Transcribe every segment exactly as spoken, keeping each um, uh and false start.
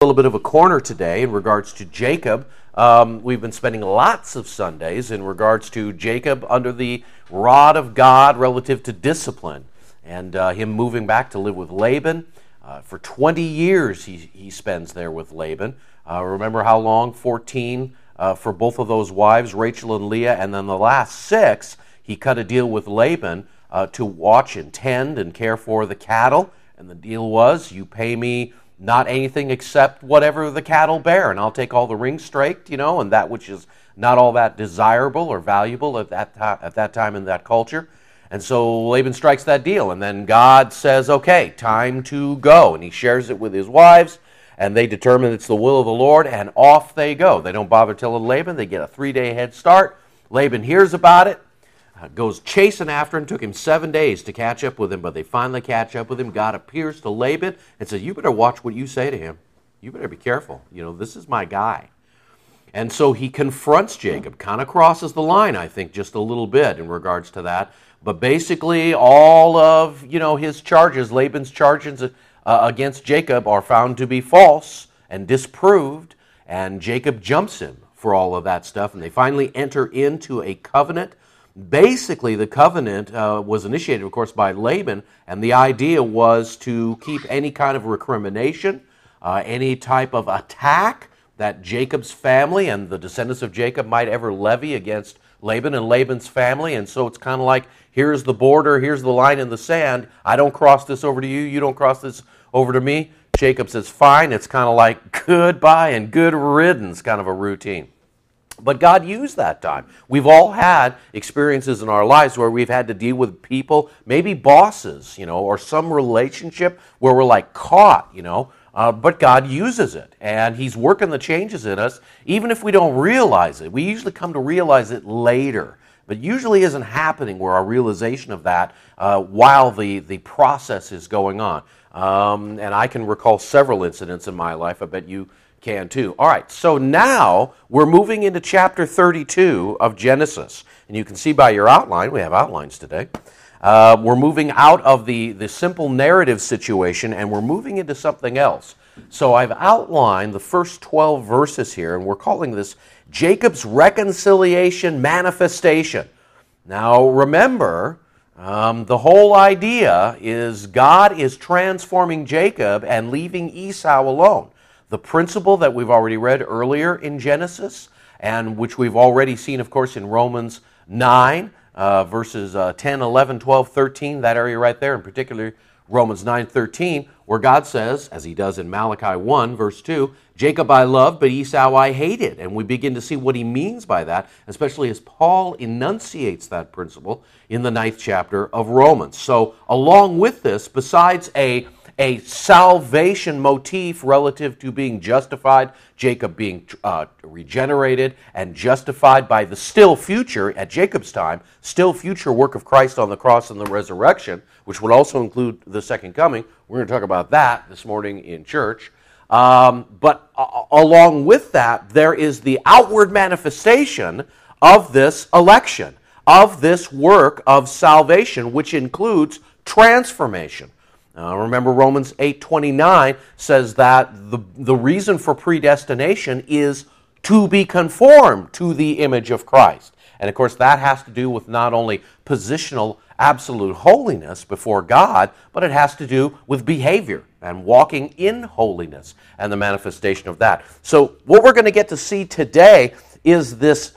little bit of a corner today in regards to Jacob. Um, we've been spending lots of Sundays in regards to Jacob under the rod of God relative to discipline, and uh, him moving back to live with Laban. Uh, for twenty years he, he spends there with Laban. Uh, remember how long? fourteen uh, for both of those wives, Rachel and Leah, and then the last six, he cut a deal with Laban uh, to watch and tend and care for the cattle. And the deal was, you pay me not anything except whatever the cattle bear, and I'll take all the rings straight, you know, and that which is not all that desirable or valuable at that, ta- at that time in that culture. And so Laban strikes that deal, and then God says, okay, time to go. And he shares it with his wives, and they determine it's the will of the Lord, and off they go. They don't bother telling Laban. They get a three-day head start. Laban hears about it, uh, goes chasing after him. Took him seven days to catch up with him, but they finally catch up with him. God appears to Laban and says, you better watch what you say to him. You better be careful. You know, this is my guy. And so he confronts Jacob, kind of crosses the line, I think, just a little bit in regards to that. But basically, all of, you know, his charges, Laban's charges uh, against Jacob are found to be false and disproved, and Jacob jumps him for all of that stuff, and they finally enter into a covenant. Basically, the covenant uh, was initiated, of course, by Laban, and the idea was to keep any kind of recrimination, uh, any type of attack that Jacob's family and the descendants of Jacob might ever levy against Laban and Laban's family. And so it's kind of like, here's the border, here's the line in the sand. I don't cross this over to you, you don't cross this over to me. Jacob says, fine. It's kind of like goodbye and good riddance, kind of a routine. But God used that time. We've all had experiences in our lives where we've had to deal with people, maybe bosses, you know, or some relationship where we're like caught, you know. Uh, but God uses it, and He's working the changes in us, even if we don't realize it. We usually come to realize it later, but usually isn't happening where our realization of that uh, while the, the process is going on. Um, and I can recall several incidents in my life. I bet you can too. All right, so now we're moving into chapter thirty-two of Genesis. And you can see by your outline, we have outlines today. Uh, we're moving out of the, the simple narrative situation, and we're moving into something else. So I've outlined the first twelve verses here, and we're calling this Jacob's reconciliation manifestation. Now remember, um, the whole idea is God is transforming Jacob and leaving Esau alone. The principle that we've already read earlier in Genesis, and which we've already seen, of course, in Romans nine, Uh, verses uh, ten, eleven, twelve, thirteen, that area right there, in particular Romans nine, thirteen, where God says, as He does in Malachi one, verse two, Jacob I loved, but Esau I hated. And we begin to see what He means by that, especially as Paul enunciates that principle in the ninth chapter of Romans. So along with this, besides a a salvation motif relative to being justified, Jacob being uh, regenerated and justified by the still future, at Jacob's time, still future work of Christ on the cross and the resurrection, which would also include the second coming. We're going to talk about that this morning in church. Um, but uh, along with that, there is the outward manifestation of this election, of this work of salvation, which includes transformation. Uh, remember, Romans eight twenty-nine says that the, the reason for predestination is to be conformed to the image of Christ. And of course, that has to do with not only positional absolute holiness before God, but it has to do with behavior and walking in holiness and the manifestation of that. So what we're going to get to see today is this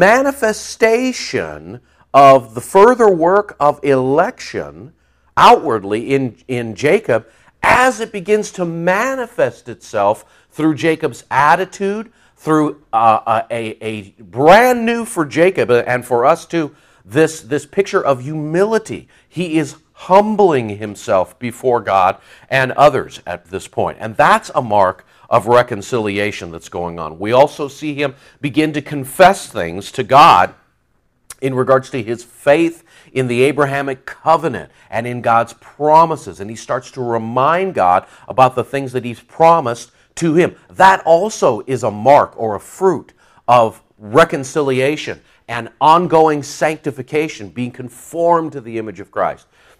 manifestation of the further work of election outwardly in, in Jacob as it begins to manifest itself through Jacob's attitude, through uh, a, a brand new for Jacob and for us too, this, this picture of humility. He is humbling himself before God and others at this point. And that's a mark of reconciliation that's going on. We also see him begin to confess things to God in regards to his faith in the Abrahamic covenant and in God's promises. And he starts to remind God about the things that He's promised to him. That also is a mark or a fruit of reconciliation and ongoing sanctification, being conformed to the image of Christ.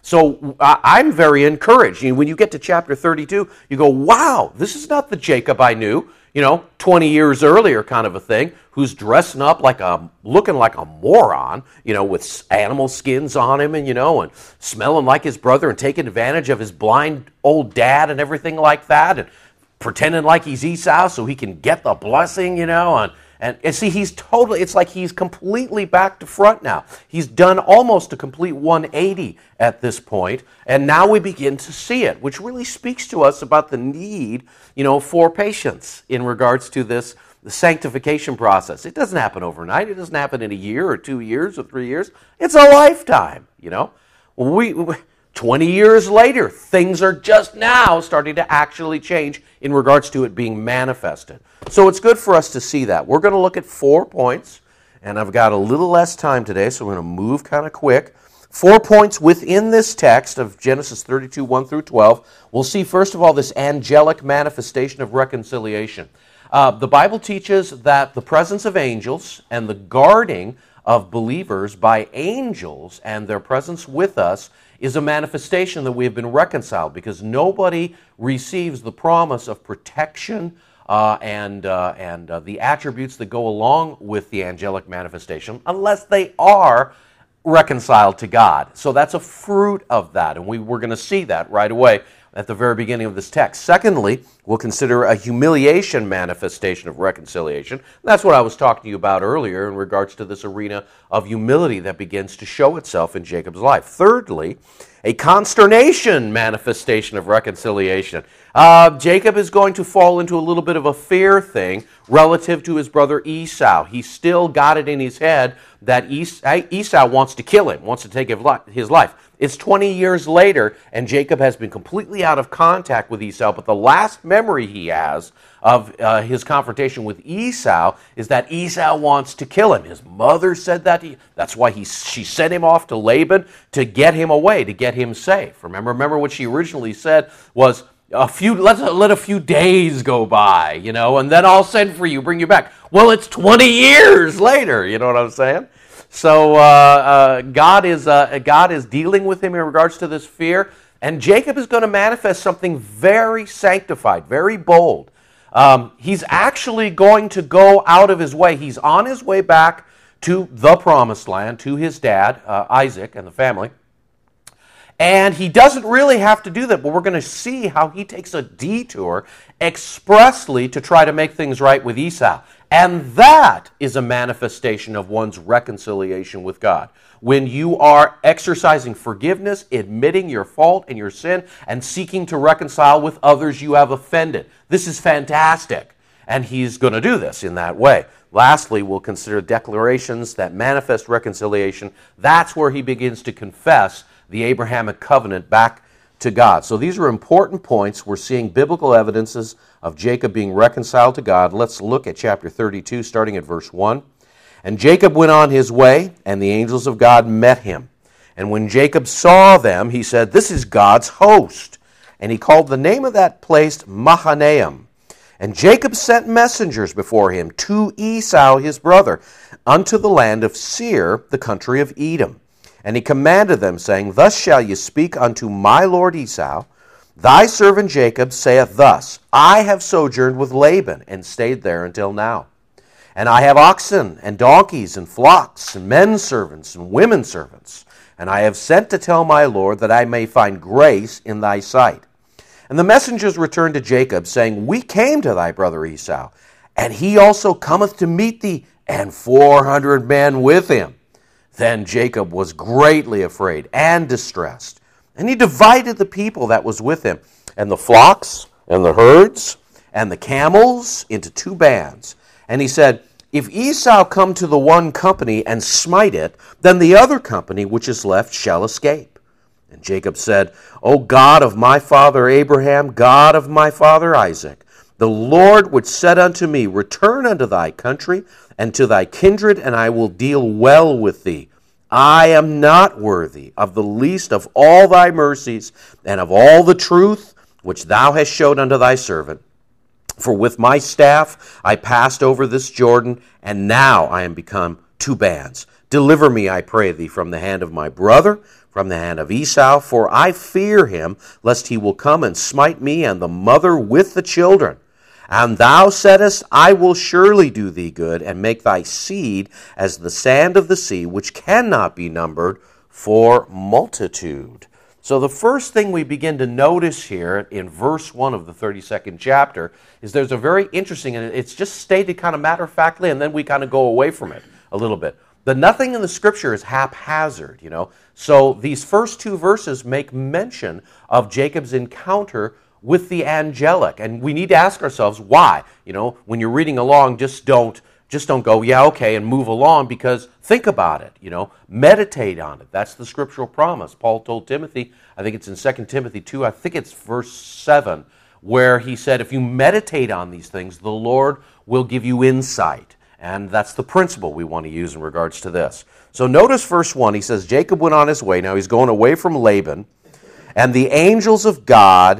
So uh, I'm very encouraged. You know, when you get to chapter thirty-two, you go, wow, this is not the Jacob I knew, you know, twenty years earlier kind of a thing, who's dressing up like a, looking like a moron, you know, with animal skins on him and, you know, and smelling like his brother and taking advantage of his blind old dad and everything like that, and pretending like he's Esau so he can get the blessing, you know, and And, and see, he's totally, it's like he's completely back to front now. He's done almost a complete one eighty at this point, and now we begin to see it, which really speaks to us about the need, you know, for patience in regards to this the sanctification process. It doesn't happen overnight. It doesn't happen in a year or two years or three years. It's a lifetime, you know. We, we twenty years later, things are just now starting to actually change in regards to it being manifested. So it's good for us to see that. We're going to look at four points, and I've got a little less time today, so we're going to move kind of quick. Four points within this text of Genesis thirty-two, one through twelve. We'll see, first of all, this angelic manifestation of reconciliation. Uh, the Bible teaches that the presence of angels and the guarding of believers by angels and their presence with us is a manifestation that we have been reconciled, because nobody receives the promise of protection uh, and uh, and uh, the attributes that go along with the angelic manifestation unless they are reconciled to God. So that's a fruit of that, and we, we're going to see that right away at the very beginning of this text. Secondly, we'll consider a humiliation manifestation of reconciliation. That's what I was talking to you about earlier in regards to this arena of humility that begins to show itself in Jacob's life. Thirdly, a consternation manifestation of reconciliation. Uh, Jacob is going to fall into a little bit of a fear thing relative to his brother Esau. He's still got it in his head that Esau wants to kill him, wants to take his life. It's twenty years later, and Jacob has been completely out of contact with Esau, but the last memory he has of uh, his confrontation with Esau is that Esau wants to kill him. His mother said that. He, that's why he, she sent him off to Laban to get him away, to get him safe. Remember, remember what she originally said was, a few, let's let a few days go by, you know, and then I'll send for you, bring you back. Well, it's twenty years later, you know what I'm saying? So uh, uh, God is uh, God is dealing with him in regards to this fear, and Jacob is going to manifest something very sanctified, very bold. Um, he's actually going to go out of his way. He's on his way back to the promised land, to his dad, uh, Isaac, and the family. And he doesn't really have to do that, but we're going to see how he takes a detour expressly to try to make things right with Esau. And that is a manifestation of one's reconciliation with God. When you are exercising forgiveness, admitting your fault and your sin, and seeking to reconcile with others you have offended. This is fantastic. And he's going to do this in that way. Lastly, we'll consider declarations that manifest reconciliation. That's where he begins to confess the Abrahamic covenant back to God. So these are important points. We're seeing biblical evidences of Jacob being reconciled to God. Let's look at chapter thirty-two, starting at verse one. And Jacob went on his way, and the angels of God met him. And when Jacob saw them, he said, "This is God's host." And he called the name of that place Mahanaim. And Jacob sent messengers before him to Esau his brother, unto the land of Seir, the country of Edom. And he commanded them, saying, Thus shall ye speak unto my lord Esau, Thy servant Jacob saith thus, I have sojourned with Laban, and stayed there until now. And I have oxen, and donkeys, and flocks, and men servants, and women servants. And I have sent to tell my lord that I may find grace in thy sight. And the messengers returned to Jacob, saying, We came to thy brother Esau, and he also cometh to meet thee, and four hundred men with him. Then Jacob was greatly afraid and distressed, and he divided the people that was with him, and the flocks, and the herds, and the camels into two bands. And he said, If Esau come to the one company and smite it, then the other company which is left shall escape. And Jacob said, O God of my father Abraham, God of my father Isaac, the Lord which said unto me, Return unto thy country and to thy kindred, and I will deal well with thee. I am not worthy of the least of all thy mercies and of all the truth which thou hast showed unto thy servant. For with my staff I passed over this Jordan, and now I am become two bands. Deliver me, I pray thee, from the hand of my brother, from the hand of Esau, for I fear him, lest he will come and smite me and the mother with the children. And thou saidest, I will surely do thee good, and make thy seed as the sand of the sea, which cannot be numbered for multitude. So the first thing we begin to notice here in verse one of the thirty-second chapter is there's a very interesting, and it's just stated kind of matter-of-factly, and then we kind of go away from it a little bit. But nothing in the Scripture is haphazard, you know. So these first two verses make mention of Jacob's encounter with the angelic, and we need to ask ourselves why. You know, when you're reading along, just don't just don't go, yeah, okay, and move along, because think about it, you know, meditate on it. That's the scriptural promise. Paul told Timothy, I think it's in Second Timothy two, I think it's verse seven, where he said, if you meditate on these things, the Lord will give you insight. And that's the principle we want to use in regards to this. So notice verse one, he says, Jacob went on his way. Now he's going away from Laban, and the angels of God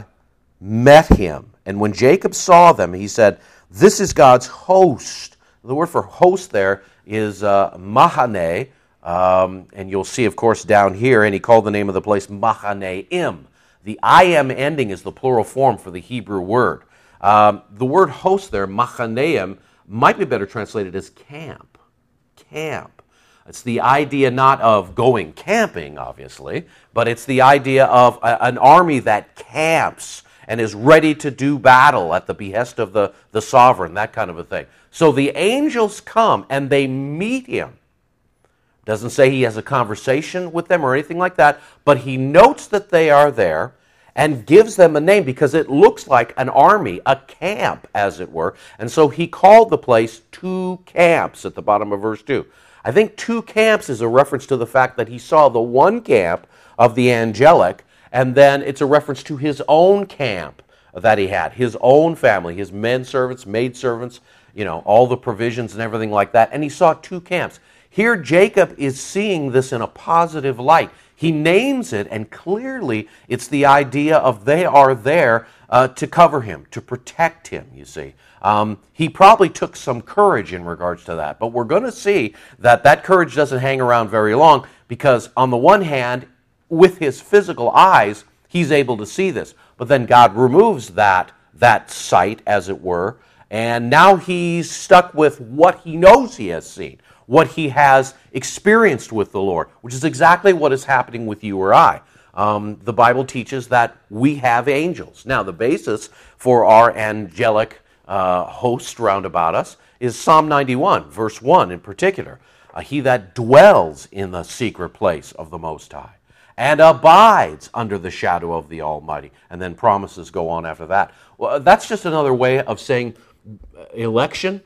met him. And when Jacob saw them, he said, this is God's host. The word for host there is uh, Mahane, um, and you'll see, of course, down here, and he called the name of the place Mahanaim. The I am ending is the plural form for the Hebrew word. Um, the word host there, Mahanaim, might be better translated as camp. Camp. It's the idea not of going camping, obviously, but it's the idea of a, an army that camps and is ready to do battle at the behest of the, the sovereign, that kind of a thing. So the angels come and they meet him. Doesn't say he has a conversation with them or anything like that, but he notes that they are there and gives them a name because it looks like an army, a camp, as it were. And so he called the place two camps at the bottom of verse two. I think two camps is a reference to the fact that he saw the one camp of the angelic, and then it's a reference to his own camp that he had, his own family, his men servants, maid servants, you know, all the provisions and everything like that. And he saw two camps. Here Jacob is seeing this in a positive light. He names it, and clearly it's the idea of they are there uh, to cover him, to protect him, you see. Um, he probably took some courage in regards to that, but we're going to see that that courage doesn't hang around very long because on the one hand, with his physical eyes, he's able to see this. But then God removes that, that sight, as it were, and now he's stuck with what he knows he has seen, what he has experienced with the Lord, which is exactly what is happening with you or I. Um, the Bible teaches that we have angels. Now, the basis for our angelic uh, host round about us is Psalm ninety-one, verse one in particular. Uh, he that dwells in the secret place of the Most High and abides under the shadow of the Almighty. And then promises go on after that. Well, that's just another way of saying election,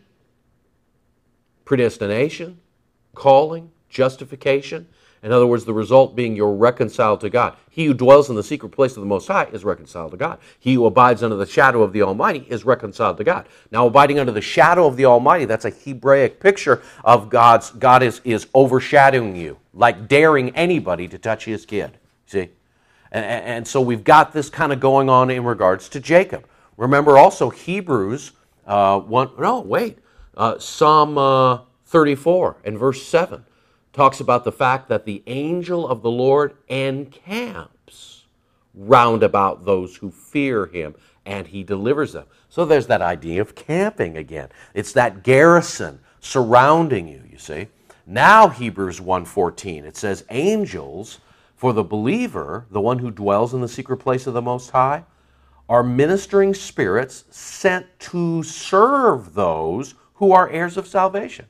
predestination, calling, justification. In other words, the result being you're reconciled to God. He who dwells in the secret place of the Most High is reconciled to God. He who abides under the shadow of the Almighty is reconciled to God. Now, abiding under the shadow of the Almighty, that's a Hebraic picture of God's, God is, is overshadowing you, like daring anybody to touch his kid. See? And, and so we've got this kind of going on in regards to Jacob. Remember also Hebrews, uh, one, no, wait, uh, Psalm uh, thirty-four and verse seven. Talks about the fact that the angel of the Lord encamps round about those who fear him, and he delivers them. So there's that idea of camping again. It's that garrison surrounding you, you see. Now Hebrews one fourteen, it says, angels, for the believer, the one who dwells in the secret place of the Most High, are ministering spirits sent to serve those who are heirs of salvation.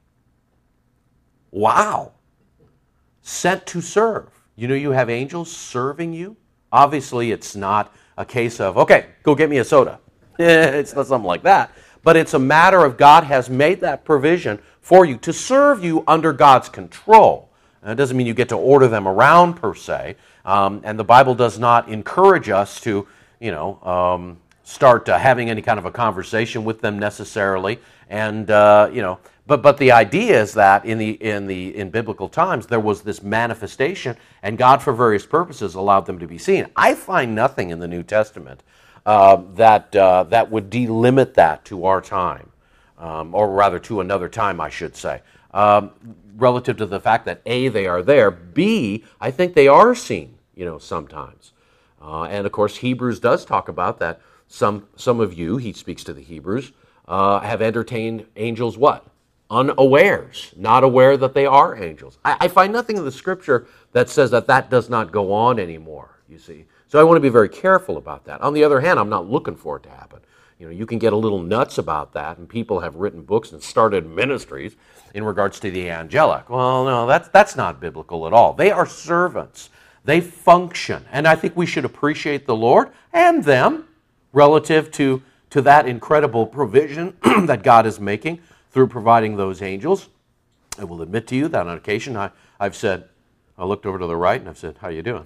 Wow. Sent to serve. You know you have angels serving you? Obviously, it's not a case of, okay, go get me a soda. It's not something like that. But it's a matter of God has made that provision for you to serve you under God's control. And it doesn't mean you get to order them around per se. Um, and the Bible does not encourage us to, you know, um, start uh, having any kind of a conversation with them necessarily. And, uh, you know, But but the idea is that in the in the in biblical times there was this manifestation, and God for various purposes allowed them to be seen. I find nothing in the New Testament uh, that uh, that would delimit that to our time, um, or rather to another time, I should say. um, relative to the fact that A, they are there, B, I think they are seen, you know, sometimes. Uh, and of course, Hebrews does talk about that. Some, some of you, he speaks to the Hebrews, uh, have entertained angels what? Unawares, not aware that they are angels. I, I find nothing in the Scripture that says that that does not go on anymore, you see. So I want to be very careful about that. On the other hand, I'm not looking for it to happen. You know, you can get a little nuts about that, and people have written books and started ministries in regards to the angelic. Well, no, that's, that's not biblical at all. They are servants. They function, and I think we should appreciate the Lord and them relative to, to that incredible provision that God is making through providing those angels. I will admit to you that on occasion I, I've said, I looked over to the right and I've said, how you doing?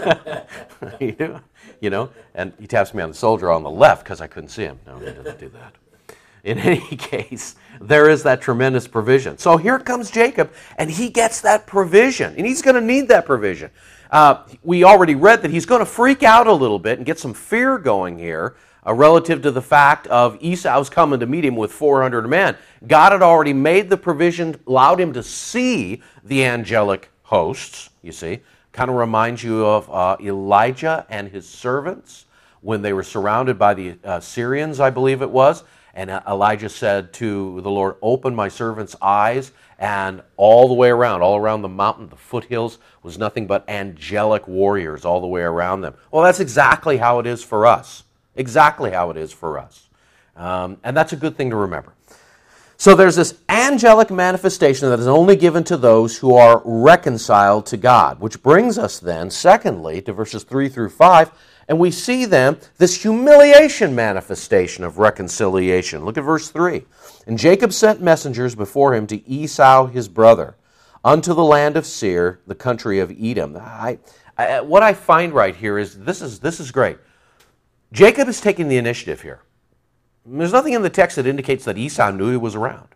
How you doing? You know, and he taps me on the shoulder on the left because I couldn't see him. No, he doesn't do that. In any case, there is that tremendous provision. So here comes Jacob, and he gets that provision, and he's going to need that provision. Uh, we already read that he's going to freak out a little bit and get some fear going here uh, relative to the fact of Esau's coming to meet him with four hundred men. God had already made the provision, allowed him to see the angelic hosts, you see. Kind of reminds you of uh, Elijah and his servants when they were surrounded by the uh, Syrians, I believe it was. And Elijah said to the Lord, open my servant's eyes, and all the way around, all around the mountain, the foothills, was nothing but angelic warriors all the way around them. Well, that's exactly how it is for us. Exactly how it is for us. Um, and that's a good thing to remember. So there's this angelic manifestation that is only given to those who are reconciled to God, which brings us then, secondly, to verses three through five, and we see then this humiliation manifestation of reconciliation. Look at verse three. And Jacob sent messengers before him to Esau his brother, unto the land of Seir, the country of Edom. I, I, what I find right here is, this is, this is great. Jacob is taking the initiative here. There's nothing in the text that indicates that Esau knew he was around.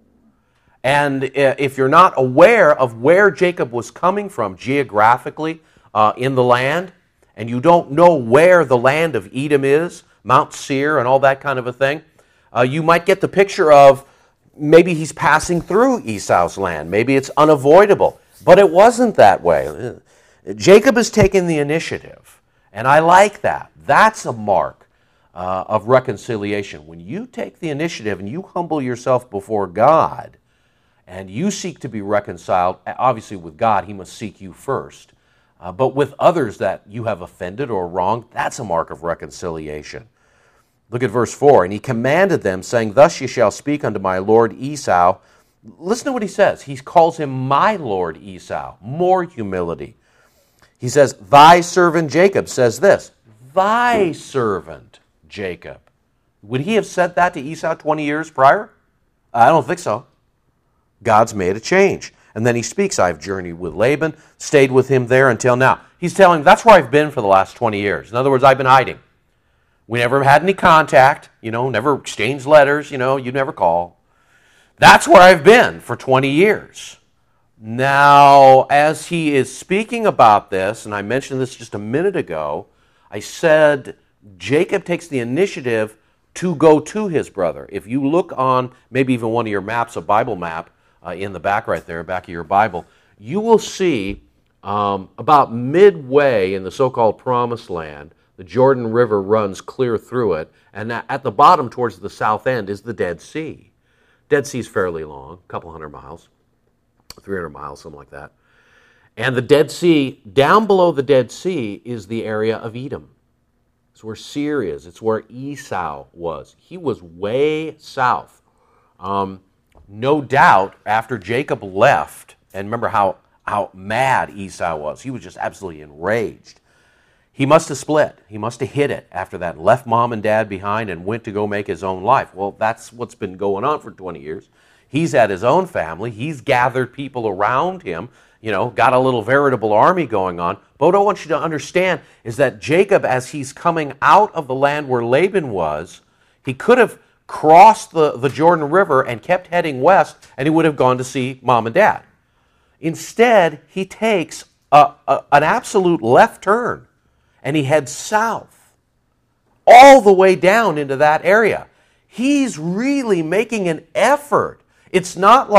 And if you're not aware of where Jacob was coming from geographically uh, in the land, and you don't know where the land of Edom is, Mount Seir and all that kind of a thing, uh, you might get the picture of maybe he's passing through Esau's land. Maybe it's unavoidable. But it wasn't that way. Jacob is taking the initiative, and I like that. That's a mark uh, of reconciliation. When you take the initiative and you humble yourself before God, and you seek to be reconciled, obviously with God, he must seek you first. Uh, but with others that you have offended or wronged, that's a mark of reconciliation. Look at verse four. And he commanded them, saying, thus ye shall speak unto my lord Esau. Listen to what he says. He calls him my lord Esau. More humility. He says, thy servant Jacob says this. Thy servant Jacob. Would he have said that to Esau twenty years prior? I don't think so. God's made a change. And then he speaks, I've journeyed with Laban, stayed with him there until now. He's telling him, that's where I've been for the last twenty years. In other words, I've been hiding. We never had any contact, you know, never exchanged letters, you know, you never call. That's where I've been for twenty years. Now, as he is speaking about this, and I mentioned this just a minute ago, I said Jacob takes the initiative to go to his brother. If you look on maybe even one of your maps, a Bible map, Uh, in the back right there, back of your Bible, you will see um, about midway in the so-called Promised Land, the Jordan River runs clear through it, and at the bottom towards the south end is the Dead Sea. Dead Sea is fairly long, a couple hundred miles, three hundred miles, something like that. And the Dead Sea, down below the Dead Sea, is the area of Edom. It's where Seir is. It's where Esau was. He was way south. Um, No doubt, after Jacob left, and remember how, how mad Esau was. He was just absolutely enraged. He must have split. He must have hid it after that, left mom and dad behind and went to go make his own life. Well, that's what's been going on for twenty years. He's had his own family. He's gathered people around him, you know, got a little veritable army going on. But what I want you to understand is that Jacob, as he's coming out of the land where Laban was, he could have crossed the, the Jordan River and kept heading west, and he would have gone to see mom and dad. Instead, he takes a, a, an absolute left turn, and he heads south, all the way down into that area. He's really making an effort. It's not like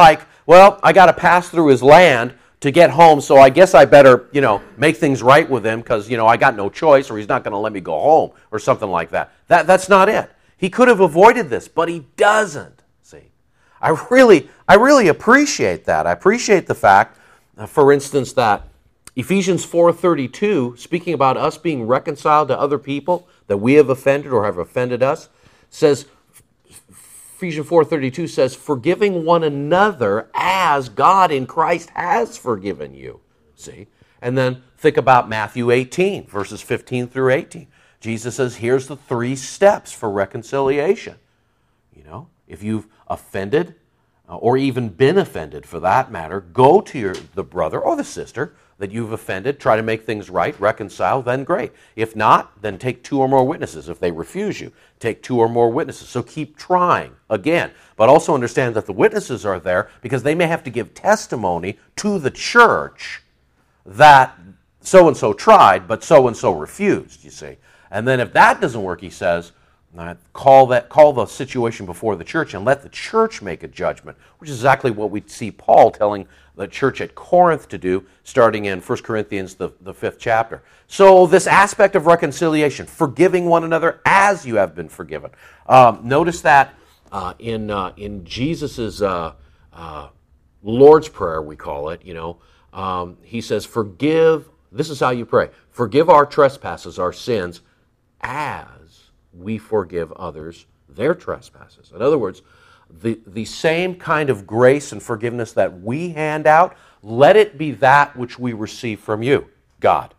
well, I got to pass through his land to get home, so I guess I better, you know, make things right with him because, you know, I got no choice or he's not going to let me go home or something like that. That that's not it. He could have avoided this, but he doesn't. See, I really, I really appreciate that. I appreciate the fact, uh, for instance, that Ephesians four thirty-two, speaking about us being reconciled to other people that we have offended or have offended us, says, Ephesians four thirty-two says, forgiving one another as God in Christ has forgiven you. See? And then think about Matthew eighteen, verses fifteen through eighteen. Jesus says, here's the three steps for reconciliation. You know, if you've offended, uh, or even been offended for that matter, go to your the brother or the sister that you've offended, try to make things right, reconcile, then great. If not, then take two or more witnesses. If they refuse you, take two or more witnesses. So keep trying again. But also understand that the witnesses are there because they may have to give testimony to the church that so-and-so tried, but so-and-so refused, you see. And then if that doesn't work, he says, call that call the situation before the church and let the church make a judgment, which is exactly what we see Paul telling the church at Corinth to do, starting in First Corinthians, the, the fifth chapter. So this aspect of reconciliation, forgiving one another as you have been forgiven. Um, notice that uh, in uh, in Jesus' uh, uh, Lord's Prayer, we call it, you know, um, he says, forgive, this is how you pray, forgive our trespasses, our sins, as we forgive others their trespasses. In other words, the, the same kind of grace and forgiveness that we hand out, let it be that which we receive from you, God.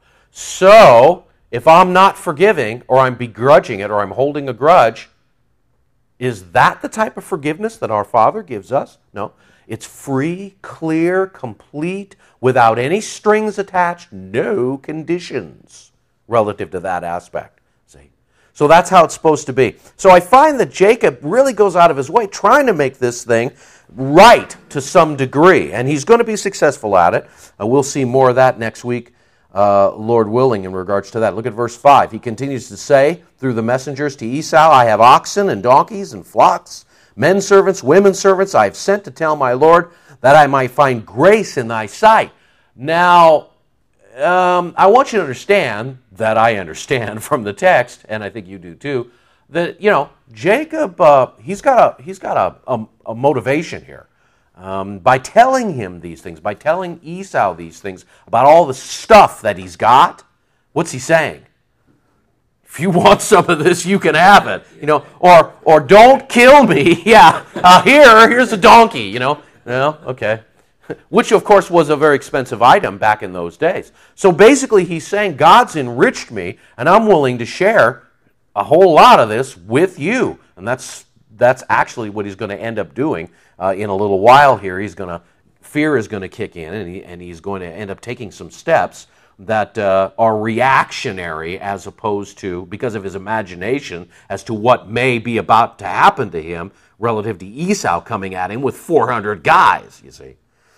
So, if I'm not forgiving, or I'm begrudging it, or I'm holding a grudge, is that the type of forgiveness that our Father gives us? No. It's free, clear, complete, without any strings attached, no conditions relative to that aspect. See? So that's how it's supposed to be. So I find that Jacob really goes out of his way trying to make this thing right to some degree, and he's going to be successful at it. Uh, we'll see more of that next week, uh, Lord willing, in regards to that. Look at verse five. He continues to say through the messengers to Esau, I have oxen and donkeys and flocks, men servants, women servants, I have sent to tell my Lord that I might find grace in thy sight. Now, um, I want you to understand that I understand from the text, and I think you do too, that, you know, Jacob, uh, he's got a he's got a, a, a motivation here. Um, by telling him these things, by telling Esau these things about all the stuff that he's got, what's he saying? If you want some of this, you can have it, you know, or or don't kill me. Yeah, uh, here, here's a donkey, you know. Well, okay. Which, of course, was a very expensive item back in those days. So basically, he's saying, God's enriched me, and I'm willing to share a whole lot of this with you. And that's that's actually what he's going to end up doing uh, in a little while here. He's going to, fear is going to kick in, and, he, and he's going to end up taking some steps that uh, are reactionary as opposed to, because of his imagination, as to what may be about to happen to him relative to Esau coming at him with four hundred guys, you see.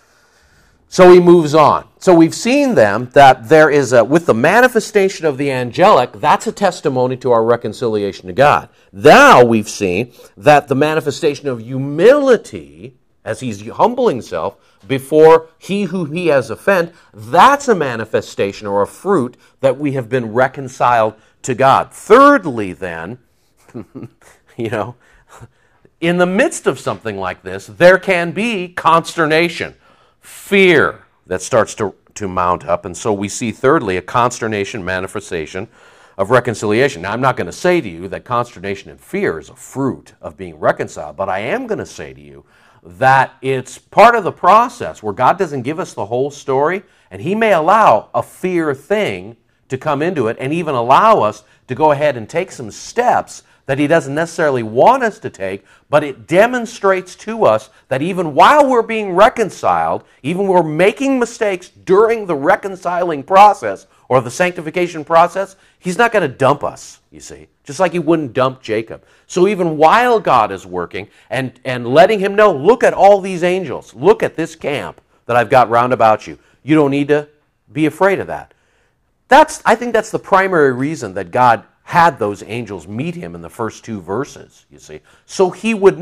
So he moves on. So we've seen them that there is a, with the manifestation of the angelic, that's a testimony to our reconciliation to God. Now we've seen that the manifestation of humility, as he's humbling himself before he who he has offended, that's a manifestation or a fruit that we have been reconciled to God. Thirdly, then, you know, in the midst of something like this, there can be consternation, fear that starts to, to mount up. And so we see, thirdly, a consternation manifestation of reconciliation. Now, I'm not going to say to you that consternation and fear is a fruit of being reconciled, but I am going to say to you that it's part of the process where God doesn't give us the whole story, and he may allow a fear thing to come into it and even allow us to go ahead and take some steps that he doesn't necessarily want us to take, but it demonstrates to us that even while we're being reconciled, even we're making mistakes during the reconciling process or the sanctification process, he's not going to dump us, you see, just like he wouldn't dump Jacob. So even while God is working and, and letting him know, look at all these angels, look at this camp that I've got round about you, you don't need to be afraid of that. That's, I think that's the primary reason that God had those angels meet him in the first two verses, you see. So he would know,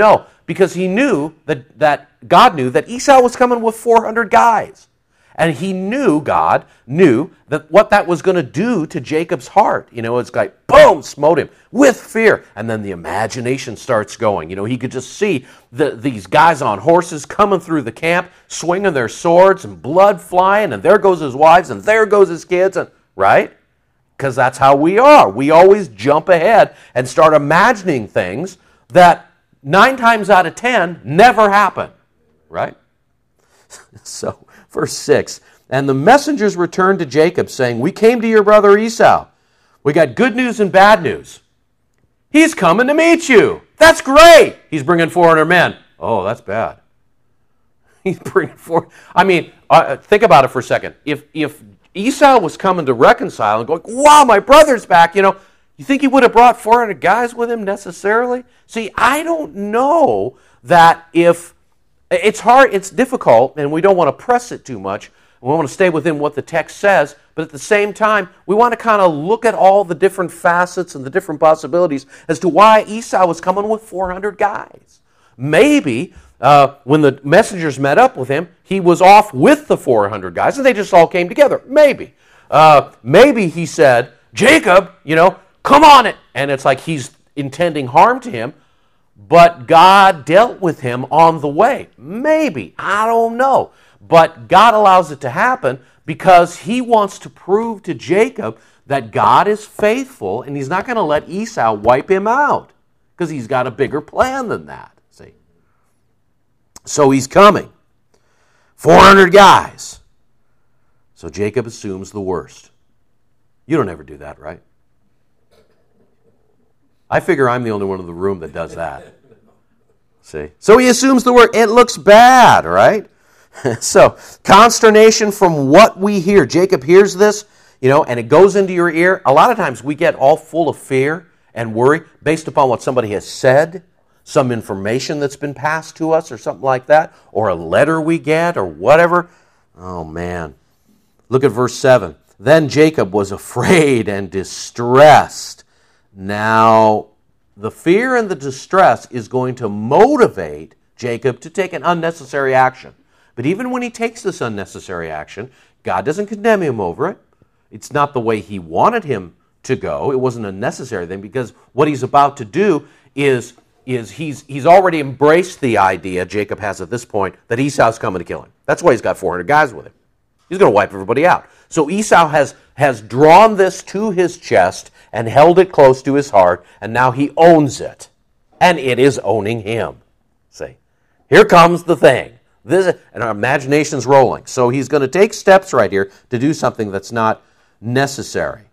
because he knew that, that God knew that Esau was coming with four hundred guys. And he knew, God knew, that what that was going to do to Jacob's heart. You know, it's like, boom, smote him with fear. And then the imagination starts going. You know, he could just see the, these guys on horses coming through the camp, swinging their swords and blood flying, and there goes his wives, and there goes his kids, and right? Because that's how we are. We always jump ahead and start imagining things that nine times out of ten never happen, right? So, verse six, and the messengers returned to Jacob, saying, we came to your brother Esau. We got good news and bad news. He's coming to meet you. That's great. He's bringing four hundred men. Oh, that's bad. He's bringing four. I mean, uh, think about it for a second. If if Esau was coming to reconcile and going, wow, my brother's back, you know, you think he would have brought four hundred guys with him necessarily? See, I don't know that if, it's hard, it's difficult, and we don't want to press it too much. We want to stay within what the text says, but at the same time, we want to kind of look at all the different facets and the different possibilities as to why Esau was coming with four hundred guys. Maybe uh, when the messengers met up with him, he was off with the four hundred guys, and they just all came together. Maybe. Uh, maybe he said, Jacob, you know, come on it. And it's like he's intending harm to him, but God dealt with him on the way. Maybe. I don't know. But God allows it to happen because he wants to prove to Jacob that God is faithful and he's not going to let Esau wipe him out because he's got a bigger plan than that. See? So he's coming. four hundred guys. So Jacob assumes the worst. You don't ever do that, right? I figure I'm the only one in the room that does that. See? So he assumes the worst. It looks bad, right? So, consternation from what we hear. Jacob hears this, you know, and it goes into your ear. A lot of times we get all full of fear and worry based upon what somebody has said, some information that's been passed to us or something like that, or a letter we get or whatever. Oh, man. Look at verse seven. Then Jacob was afraid and distressed. Now, the fear and the distress is going to motivate Jacob to take an unnecessary action. But even when he takes this unnecessary action, God doesn't condemn him over it. It's not the way he wanted him to go. It wasn't a necessary thing because what he's about to do is, is he's, he's already embraced the idea, Jacob has at this point, that Esau's coming to kill him. That's why he's got four hundred guys with him. He's going to wipe everybody out. So Esau has, has drawn this to his chest and held it close to his heart, and now he owns it. And it is owning him. See, here comes the thing. This, and our imagination's rolling. So he's going to take steps right here to do something that's not necessary.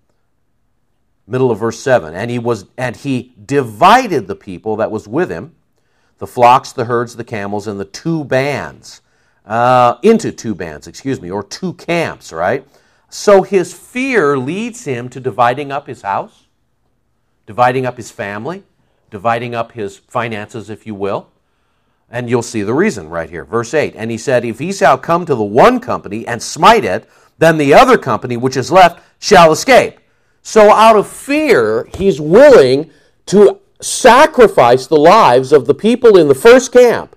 Middle of verse seven. And he was and he divided the people that was with him, the flocks, the herds, the camels, and the two bands, uh, into two bands, excuse me, or two camps, right? So his fear leads him to dividing up his house, dividing up his family, dividing up his finances, if you will. And you'll see the reason right here. Verse eight, and he said, if Esau come to the one company and smite it, then the other company which is left shall escape. So out of fear, he's willing to sacrifice the lives of the people in the first camp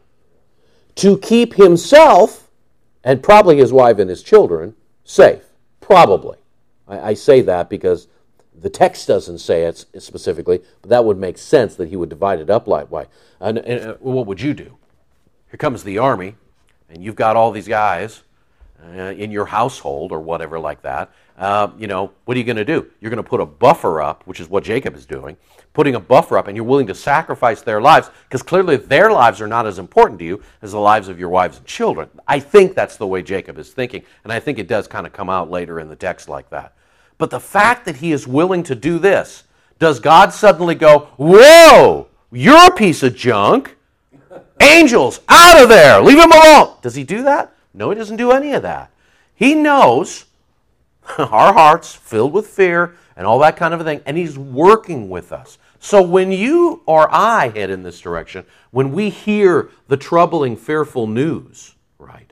to keep himself, and probably his wife and his children, safe. Probably. I, I say that because the text doesn't say it specifically, but that would make sense that he would divide it up like why. And, and uh, what would you do? Here comes the army, and you've got all these guys uh, in your household or whatever like that. Uh, you know, what are you going to do? You're going to put a buffer up, which is what Jacob is doing, putting a buffer up, and you're willing to sacrifice their lives because clearly their lives are not as important to you as the lives of your wives and children. I think that's the way Jacob is thinking, and I think it does kind of come out later in the text like that. But the fact that he is willing to do this, does God suddenly go, whoa, you're a piece of junk? Angels, out of there, leave him alone. Does he do that? No, he doesn't do any of that. He knows our hearts filled with fear and all that kind of a thing, and he's working with us. So when you or I head in this direction, when we hear the troubling, fearful news, right,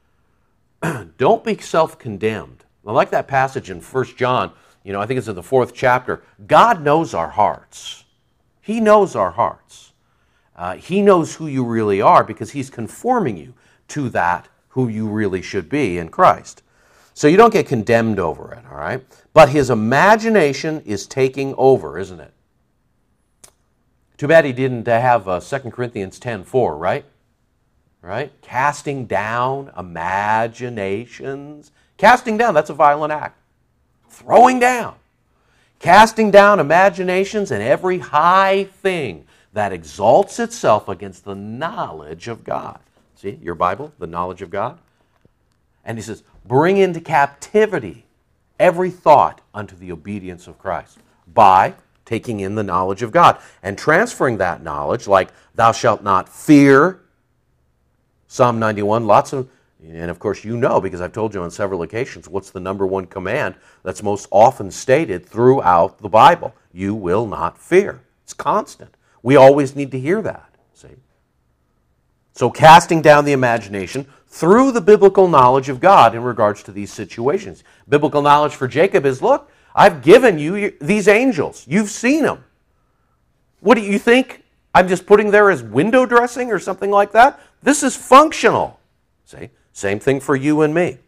don't be self-condemned. I like that passage in First John, you know, I think it's in the fourth chapter. God knows our hearts. He knows our hearts. Uh, he knows who you really are because he's conforming you to that who you really should be in Christ. So you don't get condemned over it, all right? But his imagination is taking over, isn't it? Too bad he didn't have uh, Second Corinthians ten four, right? Right? Casting down imaginations. Casting down, that's a violent act. Throwing down. Casting down imaginations and every high thing that exalts itself against the knowledge of God. See, your Bible, the knowledge of God. And he says, bring into captivity every thought unto the obedience of Christ by taking in the knowledge of God and transferring that knowledge, like thou shalt not fear. Psalm ninety-one, lots of, and of course you know because I've told you on several occasions, what's the number one command that's most often stated throughout the Bible? You will not fear. It's constant. We always need to hear that, see? So casting down the imagination through the biblical knowledge of God in regards to these situations. Biblical knowledge for Jacob is, look, I've given you these angels. You've seen them. What do you think? I'm just putting there as window dressing or something like that? This is functional. See? Same thing for you and me.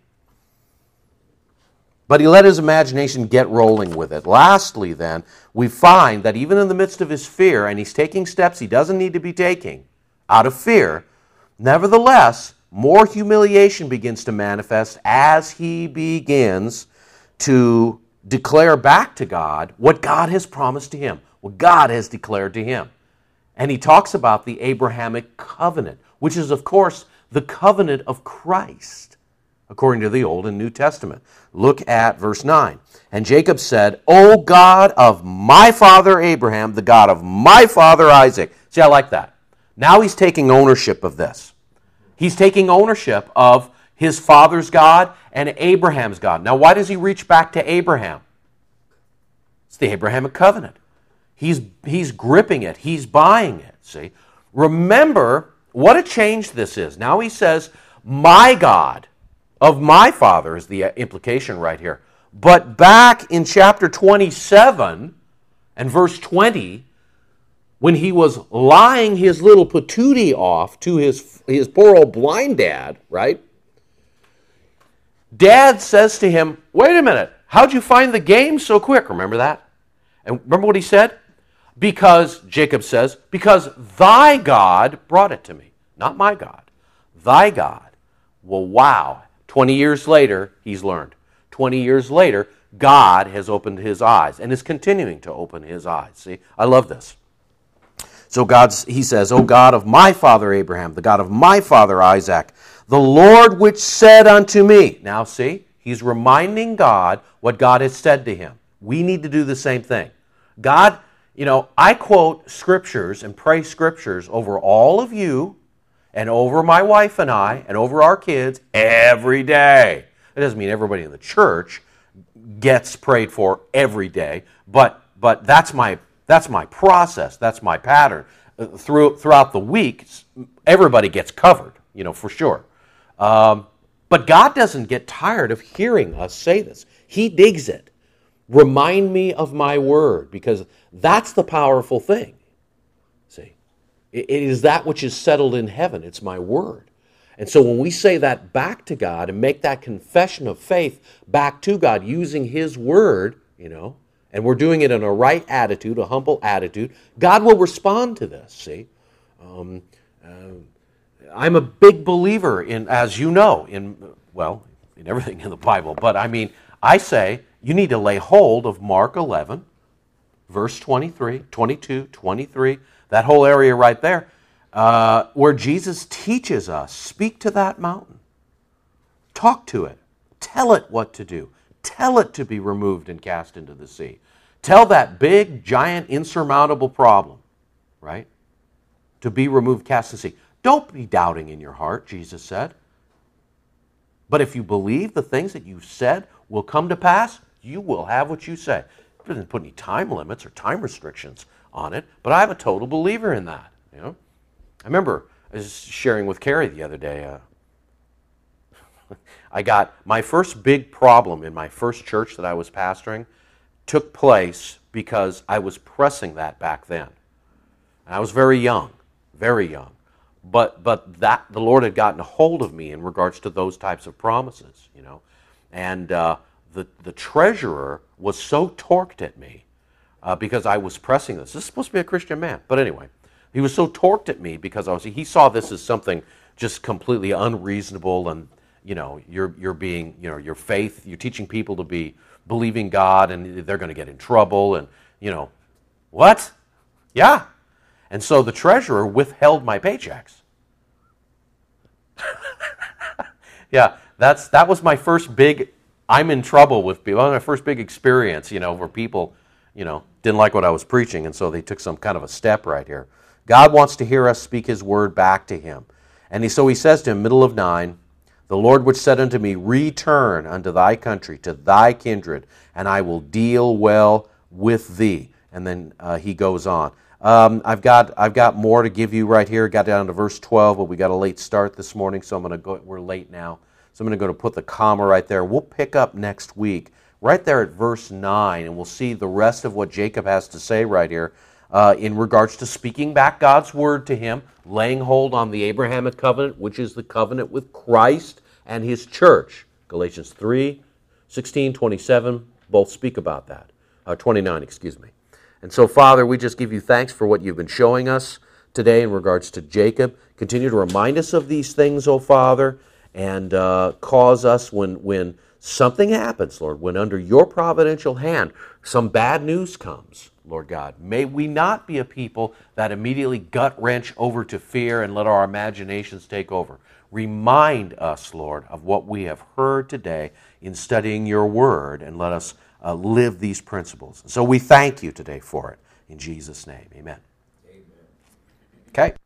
But he let his imagination get rolling with it. Lastly, then, we find that even in the midst of his fear, and he's taking steps he doesn't need to be taking out of fear, nevertheless, more humiliation begins to manifest as he begins to declare back to God what God has promised to him, what God has declared to him. And he talks about the Abrahamic covenant, which is, of course, the covenant of Christ, according to the Old and New Testament. Look at verse nine. And Jacob said, O God of my father Abraham, the God of my father Isaac. See, I like that. Now he's taking ownership of this. He's taking ownership of his father's God and Abraham's God. Now, why does he reach back to Abraham? It's the Abrahamic covenant. He's, he's gripping it. He's buying it, see? Remember what a change this is. Now he says, my God of my father is the implication right here. But back in chapter twenty-seven and verse twenty, when he was lying his little patootie off to his, his poor old blind dad, right? Dad says to him, wait a minute, how'd you find the game so quick? Remember that? And remember what he said? Because, Jacob says, because thy God brought it to me. Not my God. Thy God. Well, wow. twenty years later, he's learned. twenty years later, God has opened his eyes and is continuing to open his eyes. See, I love this. So God's, he says, O God of my father Abraham, the God of my father Isaac, the Lord which said unto me. Now see, he's reminding God what God has said to him. We need to do the same thing. God, you know, I quote scriptures and pray scriptures over all of you and over my wife and I and over our kids every day. It doesn't mean everybody in the church gets prayed for every day, but but that's my that's my process. That's my pattern. Through throughout the week, everybody gets covered, you know, for sure. Um, but God doesn't get tired of hearing us say this. He digs it. Remind me of my word, because that's the powerful thing. See, it is that which is settled in heaven. It's my word. And so when we say that back to God and make that confession of faith back to God using his word, you know, and we're doing it in a right attitude, a humble attitude, God will respond to this, see. Um, uh, I'm a big believer in, as you know, in, well, in everything in the Bible, but I mean, I say you need to lay hold of Mark eleven, verse twenty-three, twenty-two, twenty-three, that whole area right there, uh, where Jesus teaches us, speak to that mountain, talk to it, tell it what to do, tell it to be removed and cast into the sea. Tell that big, giant, insurmountable problem, right, to be removed, cast in the sea. Don't be doubting in your heart, Jesus said. But if you believe the things that you've said will come to pass, you will have what you say. It doesn't put any time limits or time restrictions on it, but I'm a total believer in that. You know, I remember I was sharing with Carrie the other day. Uh, I got my first big problem in my first church that I was pastoring took place because I was pressing that back then. And I was very young. very young. But but that the Lord had gotten a hold of me in regards to those types of promises, you know. And uh, the, the treasurer was so torqued at me uh, because I was pressing this. This is supposed to be a Christian man. But anyway, he was so torqued at me because I was, he saw this as something just completely unreasonable, and, you know, you're, you're being, you know, your faith, you're teaching people to be believing God and they're going to get in trouble and, you know, what? Yeah. And so the treasurer withheld my paychecks. Yeah, that's that was my first big, I'm in trouble with people. My first big experience, you know, where people, you know, didn't like what I was preaching, and so they took some kind of a step right here. God wants to hear us speak his word back to him. And he, so he says to him, middle of nine, the Lord which said unto me, return unto thy country, to thy kindred, and I will deal well with thee. And then uh, he goes on. Um, I've got I've got more to give you right here. Got down to verse twelve, but we got a late start this morning, so I'm going to go. We're late now, so I'm going to go to put the comma right there. We'll pick up next week right there at verse nine, and we'll see the rest of what Jacob has to say right here uh, in regards to speaking back God's word to him, laying hold on the Abrahamic covenant, which is the covenant with Christ and his church. Galatians three, sixteen, twenty-seven, both speak about that. Uh, twenty-nine, excuse me. And so, Father, we just give you thanks for what you've been showing us today in regards to Jacob. Continue to remind us of these things, oh Father, and uh, cause us when, when something happens, Lord, when under your providential hand some bad news comes, Lord God. May we not be a people that immediately gut wrench over to fear and let our imaginations take over. Remind us, Lord, of what we have heard today in studying your word, and let us Uh, live these principles. So we thank you today for it. In Jesus' name, amen. Amen. Okay.